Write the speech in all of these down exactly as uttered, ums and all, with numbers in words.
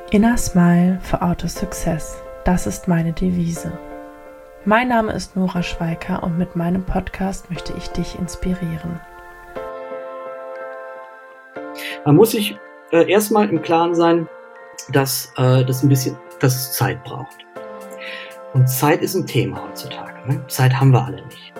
Inner Smile for Outer Success, das ist meine Devise. Mein Name ist Nora Schweiker und mit meinem Podcast möchte ich dich inspirieren. Man muss sich äh, erstmal im Klaren sein, dass äh, das ein bisschen, dass es Zeit braucht. Und Zeit ist ein Thema heutzutage. Ne? Zeit haben wir alle nicht.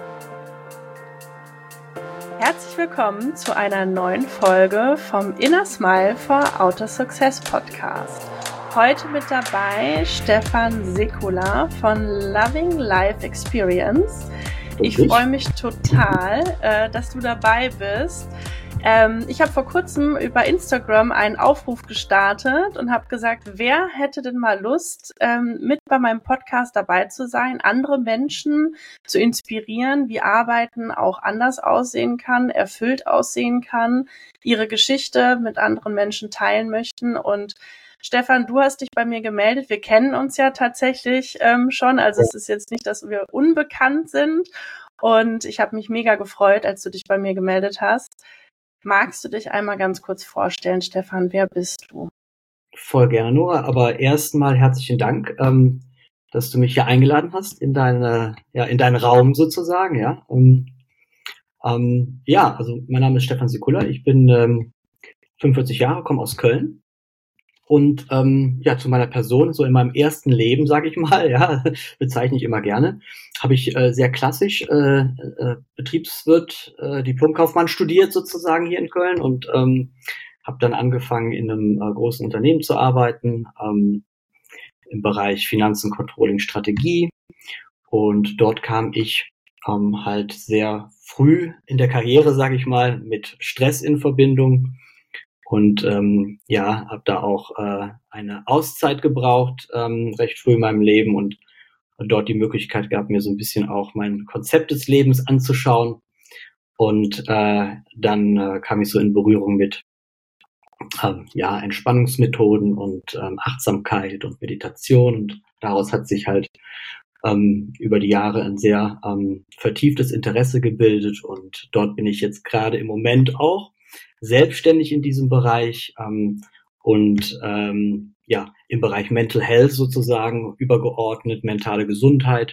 Herzlich willkommen zu einer neuen Folge vom Inner Smile for Outer Success Podcast. Heute mit dabei Stefan Sekula von Loving Life Experience. Ich freue mich total, äh, dass du dabei bist. Ähm, ich habe vor kurzem über Instagram einen Aufruf gestartet und habe gesagt, wer hätte denn mal Lust, ähm, mit bei meinem Podcast dabei zu sein, andere Menschen zu inspirieren, wie Arbeiten auch anders aussehen kann, erfüllt aussehen kann, ihre Geschichte mit anderen Menschen teilen möchten. Und Stefan, du hast dich bei mir gemeldet. Wir kennen uns ja tatsächlich ähm, schon. Also es ist jetzt nicht, dass wir unbekannt sind. Und ich habe mich mega gefreut, als du dich bei mir gemeldet hast. Magst du dich einmal ganz kurz vorstellen, Stefan? Wer bist du? Voll gerne, Nora. Aber erstmal herzlichen Dank, ähm, dass du mich hier eingeladen hast in deine, ja, in deinen Raum sozusagen. Ja, ähm, ähm, ja, also mein Name ist Stefan Sekula. Ich bin ähm, fünfundvierzig Jahre, komme aus Köln. Und ähm, ja, zu meiner Person, so in meinem ersten Leben, sage ich mal, ja, bezeichne ich immer gerne, habe ich äh, sehr klassisch äh, äh, Betriebswirt, äh, Diplomkaufmann studiert sozusagen hier in Köln und ähm, habe dann angefangen, in einem äh, großen Unternehmen zu arbeiten, ähm, im Bereich Finanzen, Controlling, Strategie. Und dort kam ich ähm, halt sehr früh in der Karriere, sage ich mal, mit Stress in Verbindung. Und ähm, ja, habe da auch äh, eine Auszeit gebraucht, ähm, recht früh in meinem Leben und, und dort die Möglichkeit gehabt, mir so ein bisschen auch mein Konzept des Lebens anzuschauen. Und äh, dann äh, kam ich so in Berührung mit ähm, ja, Entspannungsmethoden und ähm, Achtsamkeit und Meditation. Und daraus hat sich halt ähm, über die Jahre ein sehr ähm, vertieftes Interesse gebildet. Und dort bin ich jetzt gerade im Moment auch selbstständig in diesem Bereich ähm, und ähm, ja im Bereich Mental Health sozusagen übergeordnet, mentale Gesundheit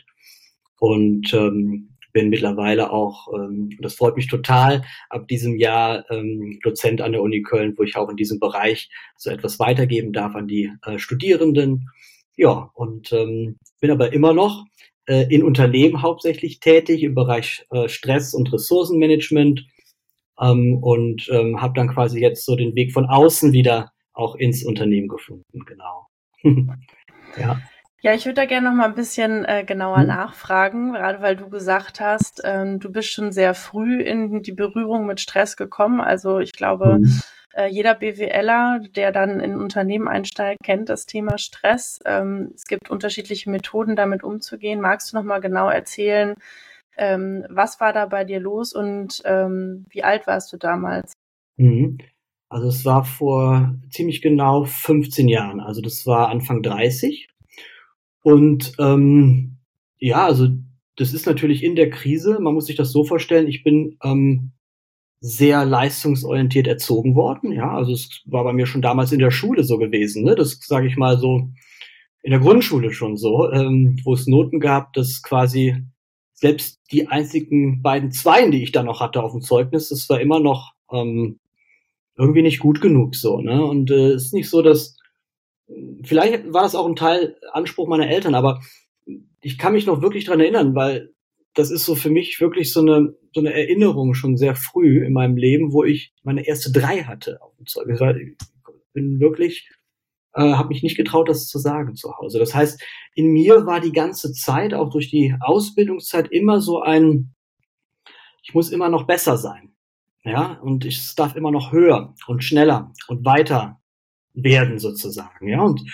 und ähm, bin mittlerweile auch, ähm, das freut mich total, ab diesem Jahr ähm, Dozent an der Uni Köln, wo ich auch in diesem Bereich so etwas weitergeben darf an die äh, Studierenden. Ja, und ähm, bin aber immer noch äh, in Unternehmen hauptsächlich tätig im Bereich äh, Stress- und Ressourcenmanagement. Ähm, und ähm, habe dann quasi jetzt so den Weg von außen wieder auch ins Unternehmen gefunden, genau. Ja. Ja, ich würde da gerne noch mal ein bisschen äh, genauer hm. nachfragen, gerade weil du gesagt hast, ähm, du bist schon sehr früh in die Berührung mit Stress gekommen. Also ich glaube, hm. äh, jeder BWLer, der dann in ein Unternehmen einsteigt, kennt das Thema Stress. Ähm, es gibt unterschiedliche Methoden, damit umzugehen. Magst du noch mal genau erzählen, Ähm, was war da bei dir los und ähm, wie alt warst du damals? Also es war vor ziemlich genau fünfzehn Jahren, also das war Anfang dreißig. Und ähm, ja, also das ist natürlich in der Krise, man muss sich das so vorstellen, ich bin ähm, sehr leistungsorientiert erzogen worden. Ja, also es war bei mir schon damals in der Schule so gewesen, ne? Das sage ich mal so in der Grundschule schon so, ähm, wo es Noten gab, dass quasi selbst die einzigen beiden Zweien, die ich da noch hatte auf dem Zeugnis, das war immer noch ähm, irgendwie nicht gut genug so, ne? Und es äh, ist nicht so, dass vielleicht war das auch ein Teil Anspruch meiner Eltern, aber ich kann mich noch wirklich dran erinnern, weil das ist so für mich wirklich so eine so eine Erinnerung schon sehr früh in meinem Leben, wo ich meine erste drei hatte auf dem Zeugnis. Ich bin wirklich äh, habe mich nicht getraut, das zu sagen zu Hause. Das heißt, in mir war die ganze Zeit, auch durch die Ausbildungszeit, immer so ein, ich muss immer noch besser sein. Ja, und ich, es darf immer noch höher und schneller und weiter werden sozusagen. Ja, und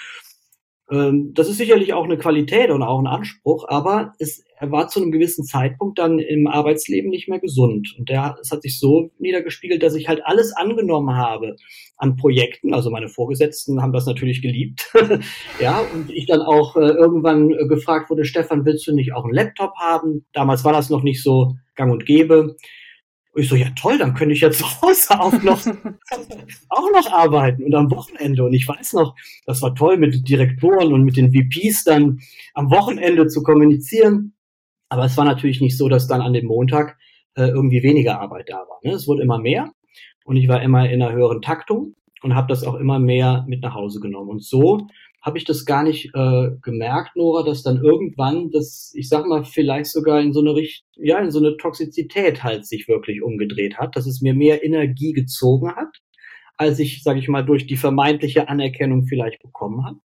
ähm, das ist sicherlich auch eine Qualität und auch ein Anspruch, aber es er war zu einem gewissen Zeitpunkt dann im Arbeitsleben nicht mehr gesund. Und der, es hat sich so niedergespiegelt, dass ich halt alles angenommen habe an Projekten. Also meine Vorgesetzten haben das natürlich geliebt. Ja, und ich dann auch äh, irgendwann äh, gefragt wurde, Stefan, willst du nicht auch einen Laptop haben? Damals war das noch nicht so gang und gäbe. Und ich so, ja toll, dann könnte ich ja zu Hause auch noch, auch noch arbeiten und am Wochenende. Und ich weiß noch, das war toll mit den Direktoren und mit den V Ps dann am Wochenende zu kommunizieren. Aber es war natürlich nicht so, dass dann an dem Montag äh, irgendwie weniger Arbeit da war. Ne? Es wurde immer mehr und ich war immer in einer höheren Taktung und habe das auch immer mehr mit nach Hause genommen. Und so habe ich das gar nicht äh, gemerkt, Nora, dass dann irgendwann das, ich sag mal, vielleicht sogar in so eine Richt- ja, in so eine Toxizität halt sich wirklich umgedreht hat, dass es mir mehr Energie gezogen hat, als ich, sage ich mal, durch die vermeintliche Anerkennung vielleicht bekommen habe.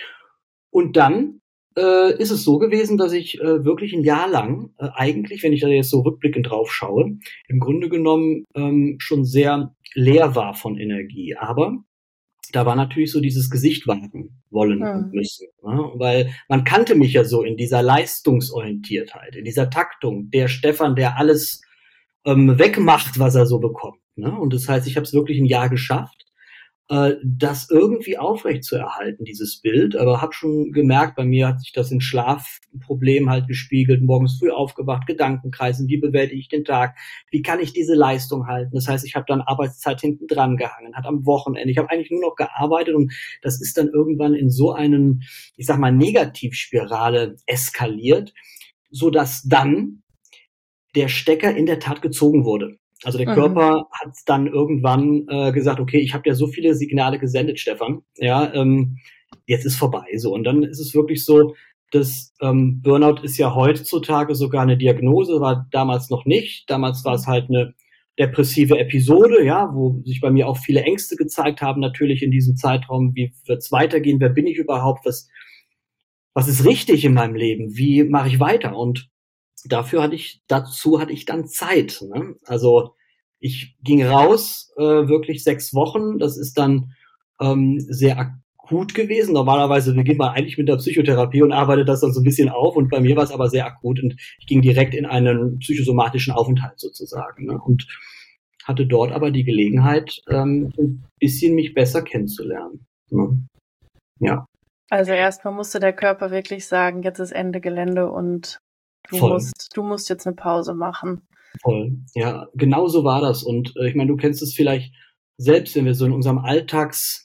Und dann äh, ist es so gewesen, dass ich äh, wirklich ein Jahr lang äh, eigentlich, wenn ich da jetzt so rückblickend drauf schaue, im Grunde genommen ähm, schon sehr leer war von Energie. Aber da war natürlich so dieses Gesicht wahren wollen mhm. und müssen. Ne? Weil man kannte mich ja so in dieser Leistungsorientiertheit, in dieser Taktung. Der Stefan, der alles ähm, wegmacht, was er so bekommt. Ne? Und das heißt, ich habe es wirklich ein Jahr geschafft, äh, das irgendwie aufrecht zu erhalten, dieses Bild. Aber habe schon gemerkt, bei mir hat sich das in Schlafproblemen halt gespiegelt. Morgens früh aufgewacht, Gedankenkreisen, wie bewältige ich den Tag, wie kann ich diese Leistung halten. Das heißt, ich habe dann Arbeitszeit hinten dran gehangen, hat am Wochenende, ich habe eigentlich nur noch gearbeitet und das ist dann irgendwann in so einen, ich sag mal, Negativspirale eskaliert, so dass dann der Stecker in der Tat gezogen wurde. Also der mhm. Körper hat dann irgendwann äh, gesagt, okay, ich habe dir so viele Signale gesendet, Stefan, ja, ähm, jetzt ist vorbei. So, und dann ist es wirklich so, dass ähm, Burnout ist ja heutzutage sogar eine Diagnose, war damals noch nicht. Damals war es halt eine depressive Episode, ja, wo sich bei mir auch viele Ängste gezeigt haben, natürlich in diesem Zeitraum. Wie wird's weitergehen? Wer bin ich überhaupt? Was, was ist richtig in meinem Leben? Wie mache ich weiter? Und dafür hatte ich, dazu hatte ich dann Zeit. Ne? Also ich ging raus, äh, wirklich sechs Wochen. Das ist dann ähm, sehr akut gewesen. Normalerweise beginnt man eigentlich mit der Psychotherapie und arbeitet das dann so ein bisschen auf. Und bei mir war es aber sehr akut und ich ging direkt in einen psychosomatischen Aufenthalt sozusagen. Ne? Und hatte dort aber die Gelegenheit, ähm, ein bisschen mich besser kennenzulernen. Ne? Ja. Also erstmal musste der Körper wirklich sagen, jetzt ist Ende Gelände und Du Voll. musst, du musst jetzt eine Pause machen. Voll. Ja, genau so war das. Und äh, ich meine, du kennst es vielleicht selbst, wenn wir so in unserem Alltagstunnel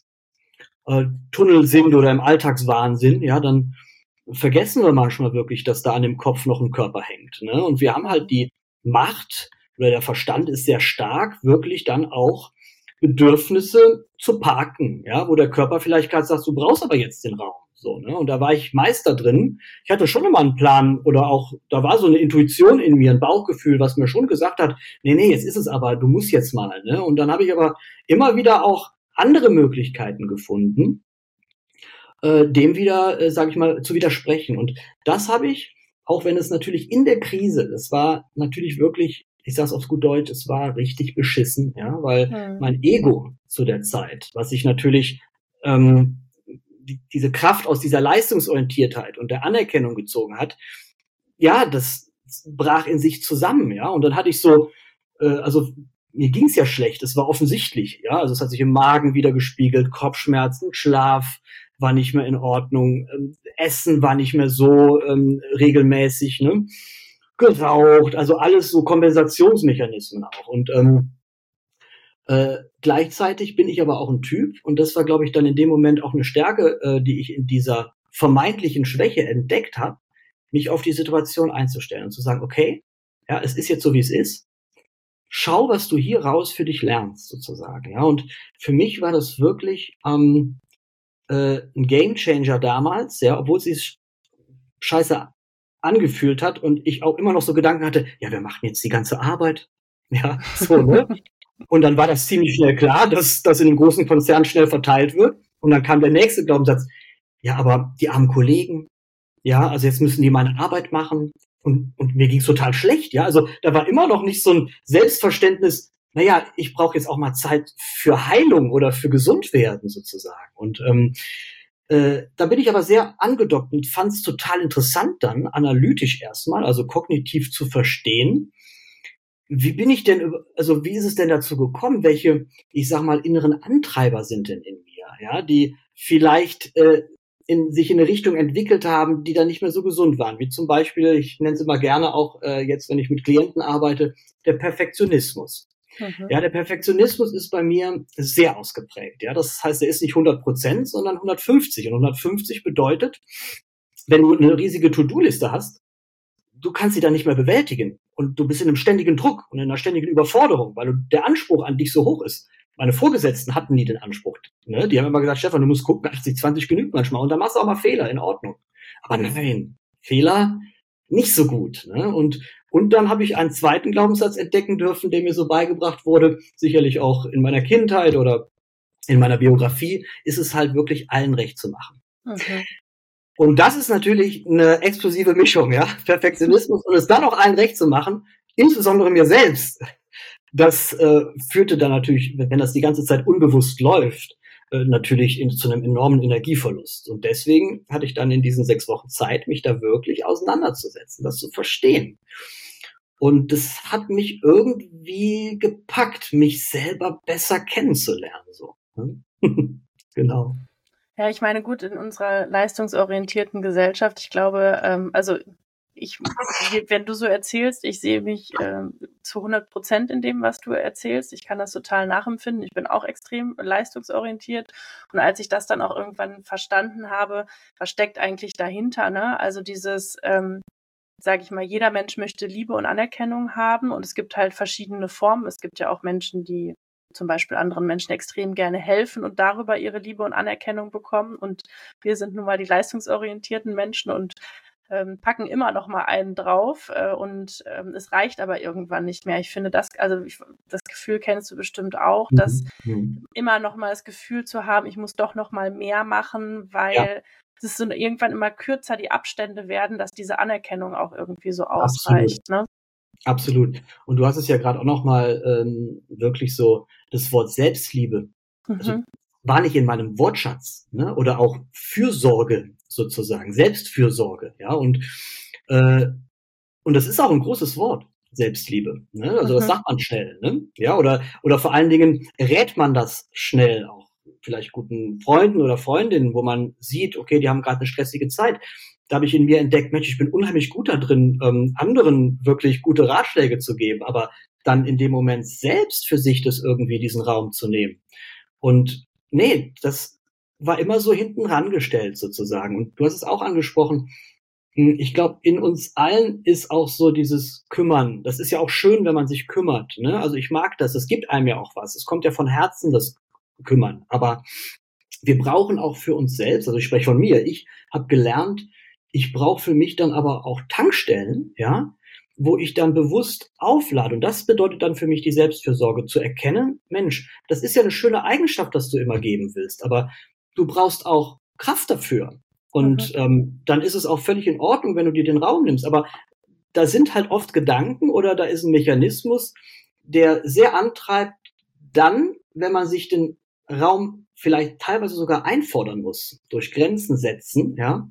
äh, sind oder im Alltagswahnsinn, ja, dann vergessen wir manchmal wirklich, dass da an dem Kopf noch ein Körper hängt. Ne? Und wir haben halt die Macht, oder der Verstand ist sehr stark, wirklich dann auch Bedürfnisse zu parken, ja, wo der Körper vielleicht gerade sagt, du brauchst aber jetzt den Raum. So, ne? Und da war ich Meister drin. Ich hatte schon immer einen Plan oder auch, da war so eine Intuition in mir, ein Bauchgefühl, was mir schon gesagt hat, nee, nee, jetzt ist es aber, du musst jetzt mal. Ne? Und dann habe ich aber immer wieder auch andere Möglichkeiten gefunden, äh, dem wieder, äh, sage ich mal, zu widersprechen. Und das habe ich, auch wenn es natürlich in der Krise, es war natürlich wirklich, ich sage es auf gut Deutsch, es war richtig beschissen, ja, weil hm. mein Ego zu der Zeit, was ich natürlich ähm, die, diese Kraft aus dieser Leistungsorientiertheit und der Anerkennung gezogen hat, ja, das brach in sich zusammen, ja, und dann hatte ich so, äh, also mir ging's ja schlecht, es war offensichtlich, ja, also es hat sich im Magen wieder gespiegelt, Kopfschmerzen, Schlaf war nicht mehr in Ordnung, ähm, Essen war nicht mehr so ähm, regelmäßig, ne, geraucht, also alles so Kompensationsmechanismen auch und ähm, Äh, gleichzeitig bin ich aber auch ein Typ, und das war, glaube ich, dann in dem Moment auch eine Stärke, äh, die ich in dieser vermeintlichen Schwäche entdeckt habe, mich auf die Situation einzustellen und zu sagen, okay, ja, es ist jetzt so, wie es ist. Schau, was du hier raus für dich lernst, sozusagen. Ja, und für mich war das wirklich ähm, äh, ein Gamechanger damals, ja, obwohl es sich scheiße angefühlt hat und ich auch immer noch so Gedanken hatte, ja, wir machen jetzt die ganze Arbeit. Ja, so, ne? Und dann war das ziemlich schnell klar, dass das in einem großen Konzern schnell verteilt wird. Und dann kam der nächste Glaubenssatz, ja, aber die armen Kollegen, ja, also jetzt müssen die meine Arbeit machen. Und, und mir ging's total schlecht, ja. Also da war immer noch nicht so ein Selbstverständnis, naja, ich brauche jetzt auch mal Zeit für Heilung oder für Gesundwerden sozusagen. Und ähm, äh, da bin ich aber sehr angedockt und fand es total interessant dann, analytisch erstmal, also kognitiv zu verstehen, wie bin ich denn, also wie ist es denn dazu gekommen? Welche, ich sag mal, inneren Antreiber sind denn in mir, ja, die vielleicht äh, in, sich in eine Richtung entwickelt haben, die dann nicht mehr so gesund waren. Wie zum Beispiel, ich nenne es immer gerne auch äh, jetzt, wenn ich mit Klienten arbeite, der Perfektionismus. Mhm. Ja, der Perfektionismus ist bei mir sehr ausgeprägt. Ja, das heißt, er ist nicht hundert Prozent, sondern hundertfünfzig. Und hundertfünfzig bedeutet, wenn du eine riesige To-Do-Liste hast, du kannst sie dann nicht mehr bewältigen. Und du bist in einem ständigen Druck und in einer ständigen Überforderung, weil du, der Anspruch an dich so hoch ist. Meine Vorgesetzten hatten nie den Anspruch. Ne? Die haben immer gesagt, Stefan, du musst gucken, achtzig zwanzig genügt manchmal. Und da machst du auch mal Fehler, in Ordnung. Aber nein, Fehler nicht so gut. Ne? Und, und dann habe ich einen zweiten Glaubenssatz entdecken dürfen, der mir so beigebracht wurde, sicherlich auch in meiner Kindheit oder in meiner Biografie, ist es halt wirklich allen recht zu machen. Okay. Und das ist natürlich eine explosive Mischung, ja, Perfektionismus und es dann auch allen recht zu machen, insbesondere mir selbst. Das äh, führte dann natürlich, wenn das die ganze Zeit unbewusst läuft, äh, natürlich in, zu einem enormen Energieverlust. Und deswegen hatte ich dann in diesen sechs Wochen Zeit, mich da wirklich auseinanderzusetzen, das zu verstehen. Und das hat mich irgendwie gepackt, mich selber besser kennenzulernen. So. Genau. Ja, ich meine, gut, in unserer leistungsorientierten Gesellschaft, ich glaube, ähm, also ich, wenn du so erzählst, ich sehe mich ähm, zu hundert Prozent in dem, was du erzählst. Ich kann das total nachempfinden. Ich bin auch extrem leistungsorientiert. Und als ich das dann auch irgendwann verstanden habe, was steckt eigentlich dahinter, ne? Also dieses, ähm, sage ich mal, jeder Mensch möchte Liebe und Anerkennung haben. Und es gibt halt verschiedene Formen. Es gibt ja auch Menschen, die zum Beispiel anderen Menschen extrem gerne helfen und darüber ihre Liebe und Anerkennung bekommen. Und wir sind nun mal die leistungsorientierten Menschen und ähm, packen immer noch mal einen drauf. Äh, und ähm, es reicht aber irgendwann nicht mehr. Ich finde das, also ich, das Gefühl kennst du bestimmt auch, dass mhm. immer noch mal das Gefühl zu haben, ich muss doch noch mal mehr machen, weil ja. es so irgendwann immer kürzer die Abstände werden, dass diese Anerkennung auch irgendwie so ausreicht. Absolut. Ne? Absolut. Und du hast es ja gerade auch noch mal ähm, wirklich so, das Wort Selbstliebe, mhm. also war nicht in meinem Wortschatz, ne? Oder auch Fürsorge sozusagen, Selbstfürsorge, ja, und äh, und das ist auch ein großes Wort, Selbstliebe, ne? Also mhm. das sagt man schnell, ne? Ja, oder oder vor allen Dingen rät man das schnell auch vielleicht guten Freunden oder Freundinnen, wo man sieht, okay, die haben gerade eine stressige Zeit. Da habe ich in mir entdeckt, Mensch, ich bin unheimlich gut da drin, ähm, anderen wirklich gute Ratschläge zu geben, aber dann in dem Moment selbst für sich das irgendwie diesen Raum zu nehmen. Und nee, das war immer so hinten rangestellt sozusagen. Und du hast es auch angesprochen. Ich glaube, in uns allen ist auch so dieses Kümmern. Das ist ja auch schön, wenn man sich kümmert. Ne? Also ich mag das. Es gibt einem ja auch was. Es kommt ja von Herzen, das Kümmern. Aber wir brauchen auch für uns selbst, also ich spreche von mir, ich habe gelernt, ich brauche für mich dann aber auch Tankstellen, ja, wo ich dann bewusst auflade. Und das bedeutet dann für mich die Selbstfürsorge, zu erkennen, Mensch, das ist ja eine schöne Eigenschaft, dass du immer geben willst, aber du brauchst auch Kraft dafür. Und mhm. ähm, dann ist es auch völlig in Ordnung, wenn du dir den Raum nimmst. Aber da sind halt oft Gedanken oder da ist ein Mechanismus, der sehr antreibt, dann, wenn man sich den Raum vielleicht teilweise sogar einfordern muss, durch Grenzen setzen, ja,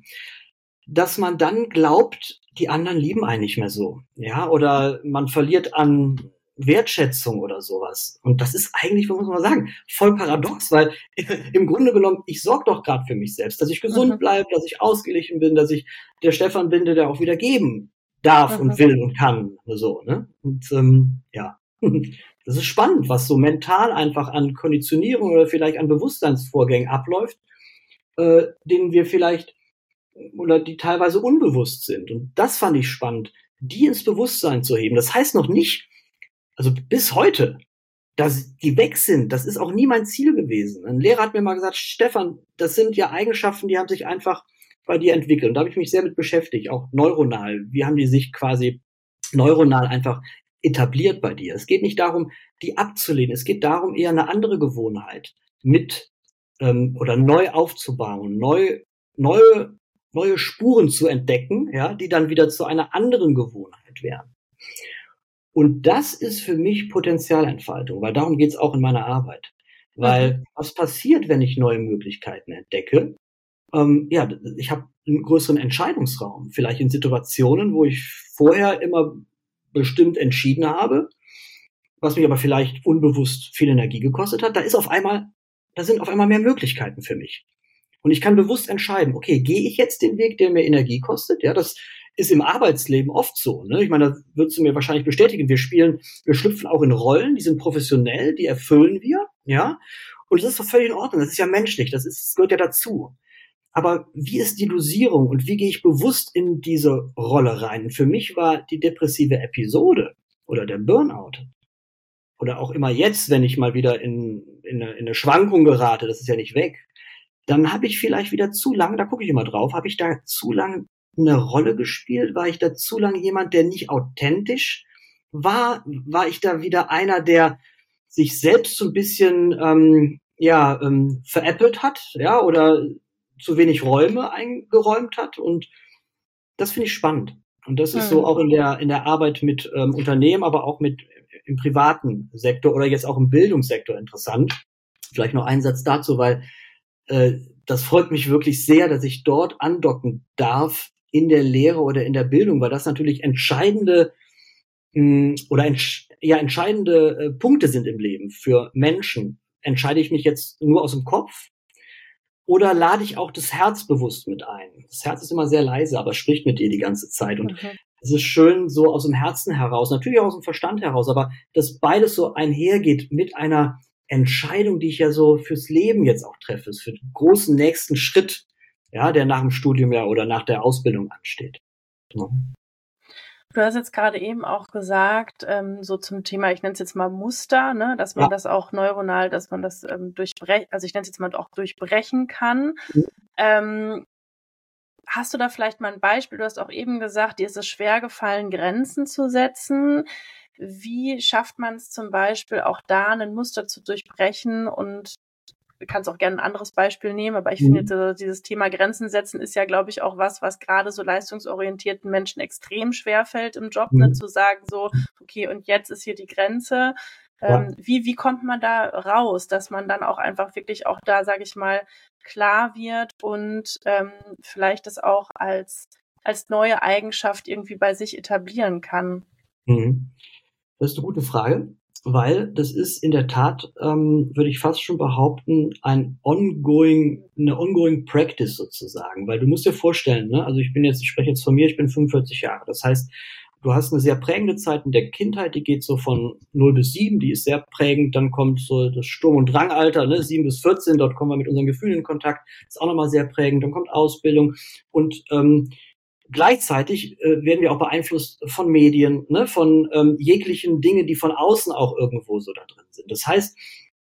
dass man dann glaubt, die anderen lieben einen nicht mehr so, ja, oder man verliert an Wertschätzung oder sowas. Und das ist eigentlich, muss man mal sagen, voll paradox, weil im Grunde genommen, ich sorge doch gerade für mich selbst, dass ich gesund mhm. bleibe, dass ich ausgeglichen bin, dass ich der Stefan bin, der auch wieder geben darf mhm. und will und kann, so, ne? Und ähm, ja, das ist spannend, was so mental einfach an Konditionierung oder vielleicht an Bewusstseinsvorgängen abläuft, äh, denen wir vielleicht oder die teilweise unbewusst sind. Und das fand ich spannend, die ins Bewusstsein zu heben. Das heißt noch nicht, also bis heute, dass die weg sind, das ist auch nie mein Ziel gewesen. Ein Lehrer hat mir mal gesagt, Stefan, das sind ja Eigenschaften, die haben sich einfach bei dir entwickelt. Und da habe ich mich sehr mit beschäftigt, auch neuronal. Wie haben die sich quasi neuronal einfach etabliert bei dir? Es geht nicht darum, die abzulehnen. Es geht darum, eher eine andere Gewohnheit mit ähm, oder neu aufzubauen, neu, neue neue Spuren zu entdecken, ja, die dann wieder zu einer anderen Gewohnheit werden. Und das ist für mich Potenzialentfaltung, weil darum geht's auch in meiner Arbeit. Weil mhm. was passiert, wenn ich neue Möglichkeiten entdecke? Ähm, ja, ich habe einen größeren Entscheidungsraum, vielleicht in Situationen, wo ich vorher immer bestimmt entschieden habe, was mich aber vielleicht unbewusst viel Energie gekostet hat. Da ist auf einmal, da sind auf einmal mehr Möglichkeiten für mich. Und ich kann bewusst entscheiden, okay, gehe ich jetzt den Weg, der mir Energie kostet? Ja, das ist im Arbeitsleben oft so. Ne? Ich meine, da würdest du mir wahrscheinlich bestätigen, wir spielen, wir schlüpfen auch in Rollen, die sind professionell, die erfüllen wir, ja. Und das ist doch völlig in Ordnung, das ist ja menschlich, das ist, das gehört ja dazu. Aber wie ist die Dosierung und wie gehe ich bewusst in diese Rolle rein? Für mich war die depressive Episode oder der Burnout oder auch immer jetzt, wenn ich mal wieder in, in, eine, in eine Schwankung gerate, das ist ja nicht weg, dann habe ich vielleicht wieder zu lang, da gucke ich immer drauf, habe ich da zu lang eine Rolle gespielt? War ich da zu lange jemand, der nicht authentisch war? War ich da wieder einer, der sich selbst so ein bisschen ähm, ja ähm, veräppelt hat, ja, oder zu wenig Räume eingeräumt hat? Und das finde ich spannend. Und das ist so auch in der in der Arbeit mit ähm, Unternehmen, aber auch mit im privaten Sektor oder jetzt auch im Bildungssektor interessant. Vielleicht noch einen Satz dazu, weil äh, das freut mich wirklich sehr, dass ich dort andocken darf in der Lehre oder in der Bildung, weil das natürlich entscheidende mh, oder entsch- ja entscheidende äh, Punkte sind im Leben für Menschen. Entscheide ich mich jetzt nur aus dem Kopf oder lade ich auch das Herz bewusst mit ein? Das Herz ist immer sehr leise, aber spricht mit dir die ganze Zeit. Und mhm. es ist schön so aus dem Herzen heraus, natürlich auch aus dem Verstand heraus, aber dass beides so einhergeht mit einer Entscheidung, die ich ja so fürs Leben jetzt auch treffe, für den großen nächsten Schritt, ja, der nach dem Studium ja oder nach der Ausbildung ansteht. Ja. Du hast jetzt gerade eben auch gesagt, ähm, so zum Thema, ich nenne es jetzt mal Muster, ne, dass man ja. das auch neuronal, dass man das ähm, durchbrechen, also ich nenne es jetzt mal auch durchbrechen kann. Mhm. Ähm, hast du da vielleicht mal ein Beispiel? Du hast auch eben gesagt, dir ist es schwer gefallen, Grenzen zu setzen. Wie schafft man es zum Beispiel auch da, ein Muster zu durchbrechen? Und du kannst auch gerne ein anderes Beispiel nehmen, aber ich mhm. finde, dieses Thema Grenzen setzen ist ja, glaube ich, auch was, was gerade so leistungsorientierten Menschen extrem schwer fällt im Job, mhm. ne, zu sagen so, okay, und jetzt ist hier die Grenze. Ja. Ähm, wie, wie kommt man da raus, dass man dann auch einfach wirklich auch da, sage ich mal, klar wird und ähm, vielleicht das auch als, als neue Eigenschaft irgendwie bei sich etablieren kann? Mhm. Das ist eine gute Frage, weil das ist in der Tat, ähm, würde ich fast schon behaupten, ein ongoing, eine ongoing practice sozusagen, weil du musst dir vorstellen, ne, also ich bin jetzt, ich spreche jetzt von mir, ich bin fünfundvierzig Jahre, das heißt, du hast eine sehr prägende Zeit in der Kindheit, die geht so von null bis sieben, die ist sehr prägend, dann kommt so das Sturm- und Drangalter, ne, sieben bis vierzehn, dort kommen wir mit unseren Gefühlen in Kontakt, ist auch nochmal sehr prägend, dann kommt Ausbildung und ähm, gleichzeitig äh, werden wir auch beeinflusst von Medien, ne, von ähm, jeglichen Dingen, die von außen auch irgendwo so da drin sind. Das heißt,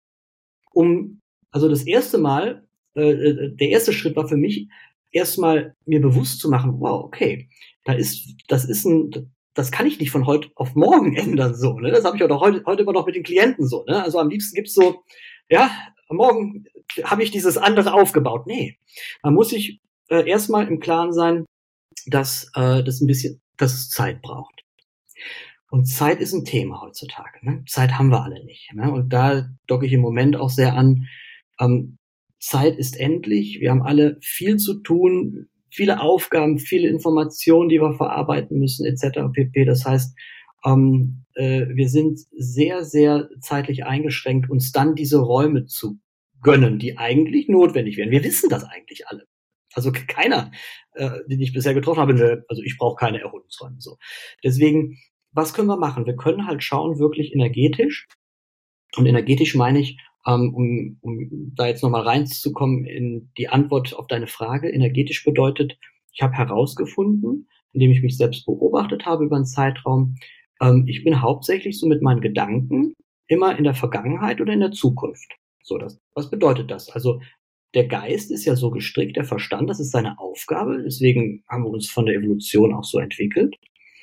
um, also das erste Mal, äh, der erste Schritt war für mich, erstmal mir bewusst zu machen, wow, okay, da ist, das ist ein, das kann ich nicht von heute auf morgen ändern, so, ne, das habe ich auch heute, heute immer noch mit den Klienten so, ne, also am liebsten gibt's so, ja, morgen habe ich dieses andere aufgebaut. Nee, man muss sich äh, erstmal im Klaren sein, dass äh, das ein bisschen, dass es Zeit braucht. Und Zeit ist ein Thema heutzutage. Ne? Zeit haben wir alle nicht. Ne? Und da docke ich im Moment auch sehr an. Ähm, Zeit ist endlich. Wir haben alle viel zu tun, viele Aufgaben, viele Informationen, die wir verarbeiten müssen, et cetera pp. Das heißt, ähm, äh, wir sind sehr, sehr zeitlich eingeschränkt, uns dann diese Räume zu gönnen, die eigentlich notwendig wären. Wir wissen das eigentlich alle. Also keiner, äh, den ich bisher getroffen habe, ne, also ich brauche keine Erholungsräume. So. Deswegen, was können wir machen? Wir können halt schauen, wirklich energetisch. Und energetisch meine ich, ähm, um, um da jetzt nochmal reinzukommen in die Antwort auf deine Frage. Energetisch bedeutet, ich habe herausgefunden, indem ich mich selbst beobachtet habe über einen Zeitraum, ähm, ich bin hauptsächlich so mit meinen Gedanken immer in der Vergangenheit oder in der Zukunft. So, das, was bedeutet das? Also der Geist ist ja so gestrickt, der Verstand, das ist seine Aufgabe, deswegen haben wir uns von der Evolution auch so entwickelt.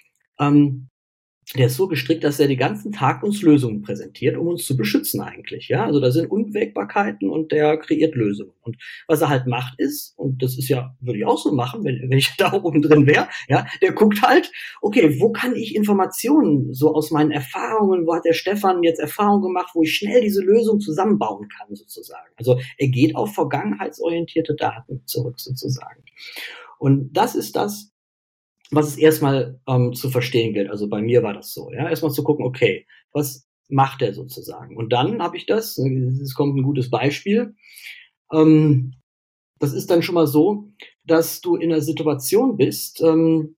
Ähm, der ist so gestrickt, dass er den ganzen Tag uns Lösungen präsentiert, um uns zu beschützen eigentlich. Ja, also da sind Unwägbarkeiten und der kreiert Lösungen. Und was er halt macht ist, und das ist ja, würde ich auch so machen, wenn, wenn ich da oben drin wäre, ja, der guckt halt, okay, wo kann ich Informationen so aus meinen Erfahrungen, wo hat der Stefan jetzt Erfahrungen gemacht, wo ich schnell diese Lösung zusammenbauen kann sozusagen. Also er geht auf vergangenheitsorientierte Daten zurück sozusagen. Und das ist das, was es erstmal ähm, zu verstehen gilt. Also bei mir war das so, ja, erstmal zu gucken, okay, was macht er sozusagen? Und dann habe ich das, es kommt ein gutes Beispiel, ähm, das ist dann schon mal so, dass du in einer Situation bist, ähm,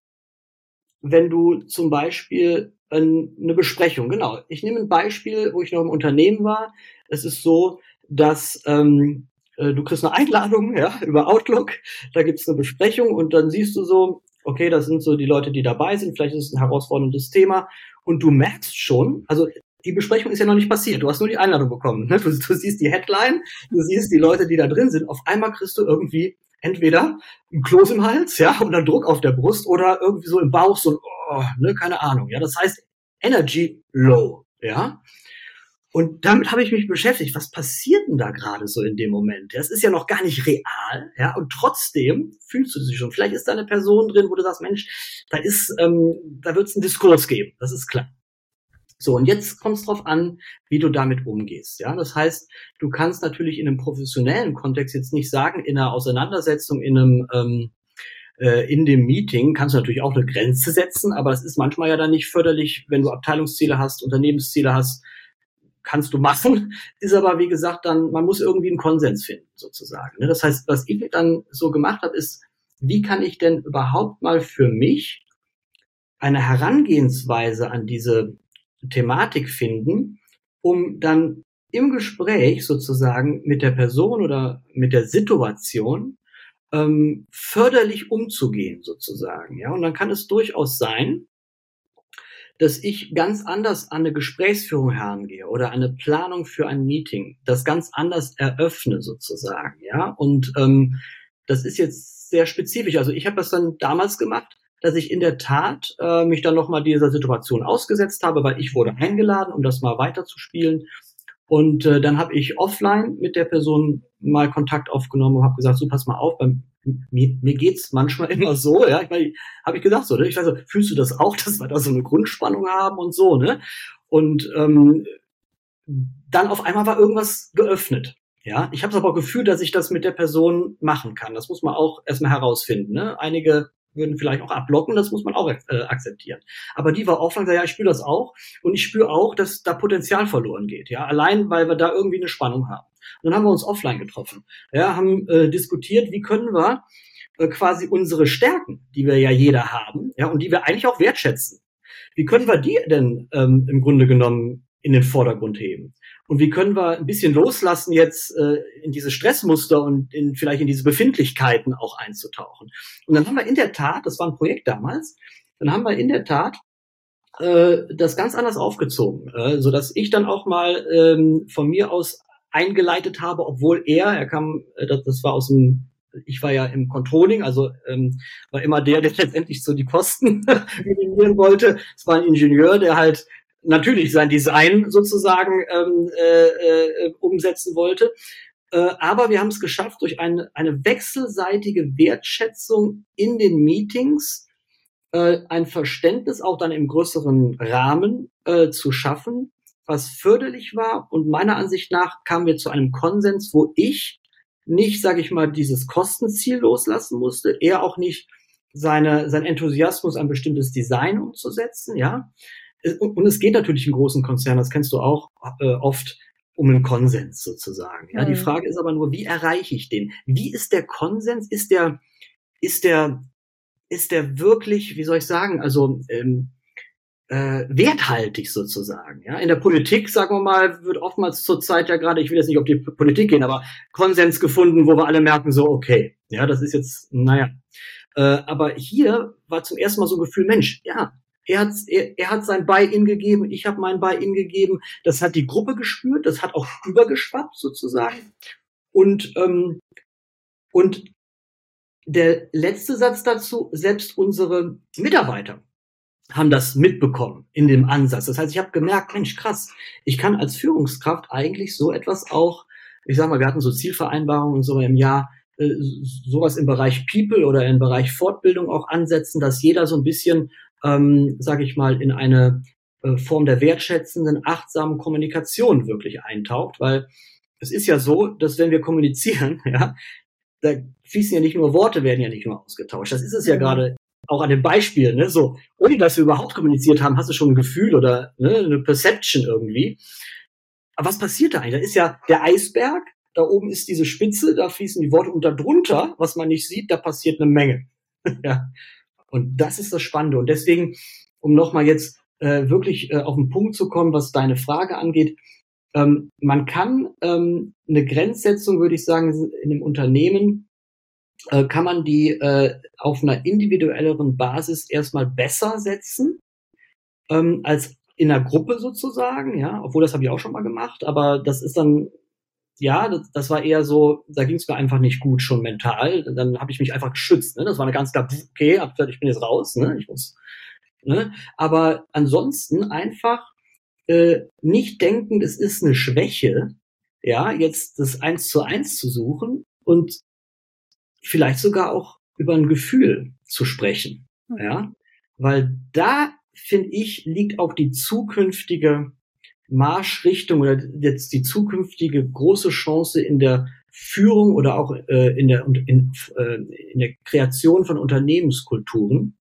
wenn du zum Beispiel eine Besprechung, genau, ich nehme ein Beispiel, wo ich noch im Unternehmen war. Es ist so, dass ähm, äh, du kriegst eine Einladung, ja, über Outlook, da gibt's eine Besprechung und dann siehst du so, okay, das sind so die Leute, die dabei sind, vielleicht ist es ein herausforderndes Thema und du merkst schon, also die Besprechung ist ja noch nicht passiert, du hast nur die Einladung bekommen, ne? du, du siehst die Headline, du siehst die Leute, die da drin sind, auf einmal kriegst du irgendwie entweder ein Kloß im Hals, ja, oder Druck auf der Brust oder irgendwie so im Bauch so, oh, ne, keine Ahnung, ja, das heißt Energy low, ja. Und damit habe ich mich beschäftigt. Was passiert denn da gerade so in dem Moment? Das ist ja noch gar nicht real, ja. Und trotzdem fühlst du dich schon. Vielleicht ist da eine Person drin, wo du sagst, Mensch, da ist, ähm, da wird es einen Diskurs geben. Das ist klar. So, und jetzt kommt es drauf an, wie du damit umgehst. Ja, das heißt, du kannst natürlich in einem professionellen Kontext jetzt nicht sagen, in einer Auseinandersetzung, in einem ähm, äh, in dem Meeting kannst du natürlich auch eine Grenze setzen, aber es ist manchmal ja dann nicht förderlich, wenn du Abteilungsziele hast, Unternehmensziele hast, kannst du machen, ist aber, wie gesagt, dann, man muss irgendwie einen Konsens finden, sozusagen. Ne? Das heißt, was ich dann so gemacht habe, ist, wie kann ich denn überhaupt mal für mich eine Herangehensweise an diese Thematik finden, um dann im Gespräch sozusagen mit der Person oder mit der Situation ähm, förderlich umzugehen sozusagen. Ja, und dann kann es durchaus sein, dass ich ganz anders an eine Gesprächsführung herangehe oder eine Planung für ein Meeting, das ganz anders eröffne sozusagen. Ja, und ähm, das ist jetzt sehr spezifisch. Also ich habe das dann damals gemacht, dass ich in der Tat äh, mich dann nochmal dieser Situation ausgesetzt habe, weil ich wurde eingeladen, um das mal weiterzuspielen. Und äh, dann habe ich offline mit der Person mal Kontakt aufgenommen und habe gesagt, so, pass mal auf, beim, mir, mir geht's manchmal immer so, ja, ich meine, habe ich gesagt so, ne? Ich weiß so, fühlst du das auch, dass wir da so eine Grundspannung haben und so, ne? Und ähm, dann auf einmal war irgendwas geöffnet. Ja, ich habe aber gefühlt, dass ich das mit der Person machen kann. Das muss man auch erstmal herausfinden. Ne? Einige würden vielleicht auch abblocken, das muss man auch äh, akzeptieren. Aber die war offline, ja, ich spüre das auch und ich spüre auch, dass da Potenzial verloren geht. Ja, allein, weil wir da irgendwie eine Spannung haben. Und dann haben wir uns offline getroffen. Ja, haben äh, diskutiert, wie können wir äh, quasi unsere Stärken, die wir ja jeder haben, ja, und die wir eigentlich auch wertschätzen, wie können wir die denn ähm, im Grunde genommen in den Vordergrund heben? Und wie können wir ein bisschen loslassen, jetzt äh, in diese Stressmuster und in, vielleicht in diese Befindlichkeiten auch einzutauchen? Und dann haben wir in der Tat, das war ein Projekt damals, dann haben wir in der Tat äh, das ganz anders aufgezogen, äh, sodass ich dann auch mal ähm, von mir aus eingeleitet habe, obwohl er, er kam, äh, das, das war aus dem, ich war ja im Controlling, also ähm, war immer der, der letztendlich so die Kosten minimieren wollte. Es war ein Ingenieur, der halt natürlich sein Design sozusagen ähm, äh, äh, umsetzen wollte. Äh, aber wir haben es geschafft, durch eine, eine wechselseitige Wertschätzung in den Meetings äh, ein Verständnis auch dann im größeren Rahmen äh, zu schaffen, was förderlich war. Und meiner Ansicht nach kamen wir zu einem Konsens, wo ich nicht, sage ich mal, dieses Kostenziel loslassen musste, er auch nicht seine, sein Enthusiasmus, ein bestimmtes Design umzusetzen, ja. Und es geht natürlich in großen Konzernen, das kennst du auch, äh, oft um einen Konsens sozusagen. Ja, mhm. Die Frage ist aber nur, wie erreiche ich den? Wie ist der Konsens? Ist der, ist der, ist der wirklich, wie soll ich sagen, also ähm, äh, werthaltig sozusagen? Ja, in der Politik, sagen wir mal, wird oftmals zurzeit ja gerade, ich will jetzt nicht auf die Politik gehen, aber Konsens gefunden, wo wir alle merken, so okay, ja, das ist jetzt, naja. Äh, aber hier war zum ersten Mal so ein Gefühl, Mensch, ja. Er hat, er, er hat sein Buy-in gegeben, ich habe mein Buy-in gegeben. Das hat die Gruppe gespürt, das hat auch übergeschwappt sozusagen. Und, ähm, und der letzte Satz dazu, selbst unsere Mitarbeiter haben das mitbekommen in dem Ansatz. Das heißt, ich habe gemerkt, Mensch, krass, ich kann als Führungskraft eigentlich so etwas auch, ich sag mal, wir hatten so Zielvereinbarungen und so im Jahr, äh, sowas im Bereich People oder im Bereich Fortbildung auch ansetzen, dass jeder so ein bisschen Ähm, sage ich mal, in eine äh, Form der wertschätzenden, achtsamen Kommunikation wirklich eintaucht, weil es ist ja so, dass wenn wir kommunizieren, ja, da fließen ja nicht nur Worte, werden ja nicht nur ausgetauscht. Das ist es ja mhm. gerade auch an dem Beispiel, ne, so, ohne dass wir überhaupt kommuniziert haben, hast du schon ein Gefühl oder ne, eine Perception irgendwie. Aber was passiert da eigentlich? Da ist ja der Eisberg, da oben ist diese Spitze, da fließen die Worte und darunter, was man nicht sieht, da passiert eine Menge. Ja. Und das ist das Spannende. Und deswegen, um nochmal jetzt äh, wirklich äh, auf den Punkt zu kommen, was deine Frage angeht, ähm, man kann ähm, eine Grenzsetzung, würde ich sagen, in einem Unternehmen, äh, kann man die äh, auf einer individuelleren Basis erstmal besser setzen, ähm, als in einer Gruppe sozusagen, ja, obwohl das habe ich auch schon mal gemacht, aber das ist dann, ja, das, das war eher so, da ging es mir einfach nicht gut schon mental, dann habe ich mich einfach geschützt, ne? Das war eine ganz klar, okay, hab gesagt, ich bin jetzt raus, ne? Ich muss, ne? Aber ansonsten einfach äh, nicht denken, es ist eine Schwäche, ja, jetzt das Eins zu Eins zu suchen und vielleicht sogar auch über ein Gefühl zu sprechen, ja, weil da, finde ich, liegt auch die zukünftige Marschrichtung oder jetzt die zukünftige große Chance in der Führung oder auch äh, in der in, äh, in der Kreation von Unternehmenskulturen,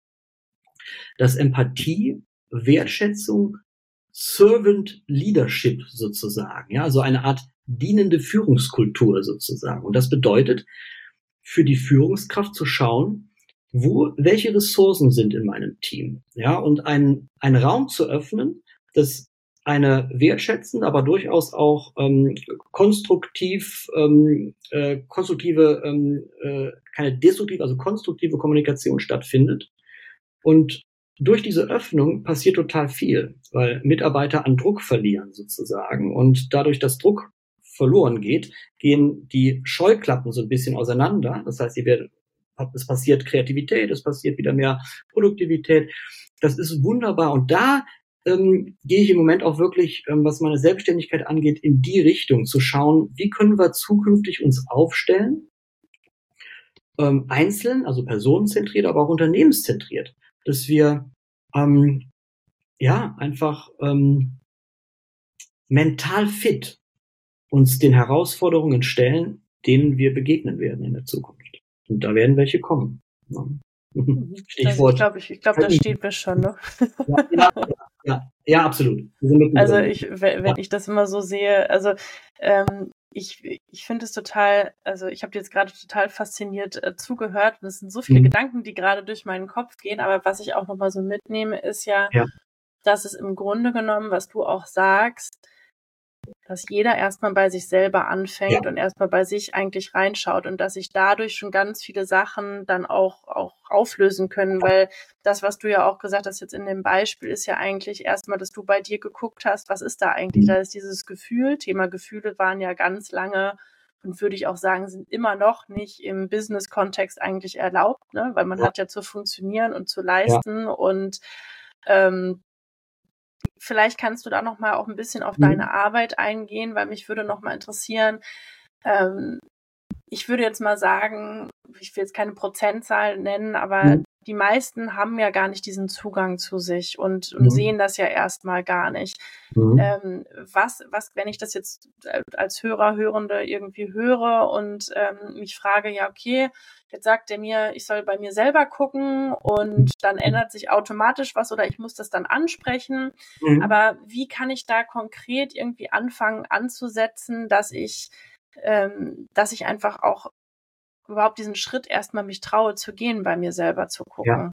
dass Empathie, Wertschätzung, Servant Leadership sozusagen, ja, also eine Art dienende Führungskultur sozusagen. Und das bedeutet, für die Führungskraft zu schauen, wo, welche Ressourcen sind in meinem Team, ja, und einen, einen Raum zu öffnen, dass eine wertschätzende, aber durchaus auch ähm, konstruktiv, ähm, äh, konstruktive, ähm, äh, keine destruktive, also konstruktive Kommunikation stattfindet. Und durch diese Öffnung passiert total viel, weil Mitarbeiter an Druck verlieren sozusagen. Und dadurch, dass Druck verloren geht, gehen die Scheuklappen so ein bisschen auseinander. Das heißt, sie werden, es passiert Kreativität, es passiert wieder mehr Produktivität. Das ist wunderbar. Und da ähm, gehe ich im Moment auch wirklich, ähm, was meine Selbstständigkeit angeht, in die Richtung zu schauen, wie können wir zukünftig uns aufstellen, ähm, einzeln, also personenzentriert, aber auch unternehmenszentriert, dass wir ähm, ja einfach ähm, mental fit uns den Herausforderungen stellen, denen wir begegnen werden in der Zukunft. Und da werden welche kommen. Ja. Stichwort. Also ich glaube, ich, ich glaub, das steht mir schon. Ne? Ja, ja, ja, ja, absolut. Also ich, wenn ja. ich das immer so sehe, also ähm, ich, ich finde es total, also ich habe dir jetzt gerade total fasziniert äh, zugehört und es sind so viele mhm. Gedanken, die gerade durch meinen Kopf gehen, aber was ich auch nochmal so mitnehme, ist ja, ja, dass es im Grunde genommen, was du auch sagst, dass jeder erstmal bei sich selber anfängt ja. und erstmal bei sich eigentlich reinschaut und dass sich dadurch schon ganz viele Sachen dann auch, auch auflösen können, weil das, was du ja auch gesagt hast jetzt in dem Beispiel, ist ja eigentlich erstmal, dass du bei dir geguckt hast, was ist da eigentlich? Da ist dieses Gefühl, Thema Gefühle waren ja ganz lange und würde ich auch sagen, sind immer noch nicht im Business-Kontext eigentlich erlaubt, ne? Weil man ja. hat ja zu funktionieren und zu leisten ja. und ähm, vielleicht kannst du da noch mal auch ein bisschen auf mhm. deine Arbeit eingehen, weil mich würde noch mal interessieren, ähm, ich würde jetzt mal sagen, ich will jetzt keine Prozentzahl nennen, aber mhm. die meisten haben ja gar nicht diesen Zugang zu sich und, und mhm. sehen das ja erstmal gar nicht. Mhm. Ähm, was, was, wenn ich das jetzt als Hörer, Hörende irgendwie höre und ähm, mich frage, ja, okay, jetzt sagt er mir, ich soll bei mir selber gucken und dann ändert sich automatisch was oder ich muss das dann ansprechen. Mhm. Aber wie kann ich da konkret irgendwie anfangen anzusetzen, dass ich, ähm, dass ich einfach auch überhaupt diesen Schritt erstmal mich traue zu gehen, bei mir selber zu gucken? Ja.